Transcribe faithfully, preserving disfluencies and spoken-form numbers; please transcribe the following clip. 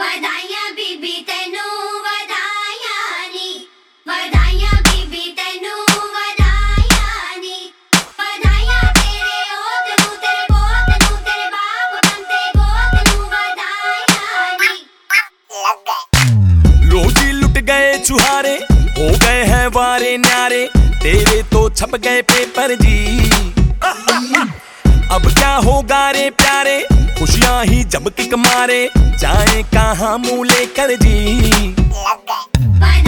ਵਧਾਈਆਂ ਬੀਬੀ ਤੈਨੂੰ ਵਧਾਈਆਂ ਨੀ ਵਧਾਈਆਂ ਬੀਬੀ ਤੈਨੂੰ ਵਧਾਈਆਂ ਨੀ ਵਧਾਈਆਂ ਤੇਰੇ ਹੋਤ ਨੂੰ ਤੇਰੇ ਪੋਤ ਨੂੰ ਤੇਰੇ ਬਾਪ ਬੰਦੇ ਗੋਤ ਨੂੰ ਵਧਾਈਆਂ ਨੀ लो जी लुट गए छुहारे हो गए हैं वारे न्यारे तेरे तो छप गए पेपर जी अब क्या होगा रे प्यारे खुशियां ही जब किक मारे जाए कहाँ मुंह लेकर जी।